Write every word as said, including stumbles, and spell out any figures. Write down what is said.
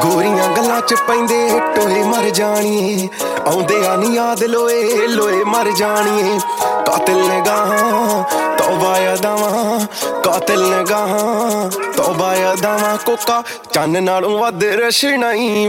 ਗੋਰੀਆਂ ਗੱਲਾਂ ਚ ਪੈਂਦੇ ਟੋਏ ਮਰ ਜਾਣੀਏ, ਆਉਂਦੇ ਆ ਨੀ ਯਾਦ ਲੋਏ ਲੋਏ ਮਰ ਜਾਣੀਏ। ਕਾਤਿਲ ਨੇ ਗਾਹਾਂ ਤੌਬਾ ਯਾਦਾਵਾਂ, ਕਾਤਿਲ ਨੇ ਗਾਹਾਂ ਤੌਬਾ ਯਾਦਾਵਾਂ। ਕੋਕਾ ਚੰਨ ਨਾਲੋਂ ਵੱਧ ਰਸ਼ਣਾ ਈ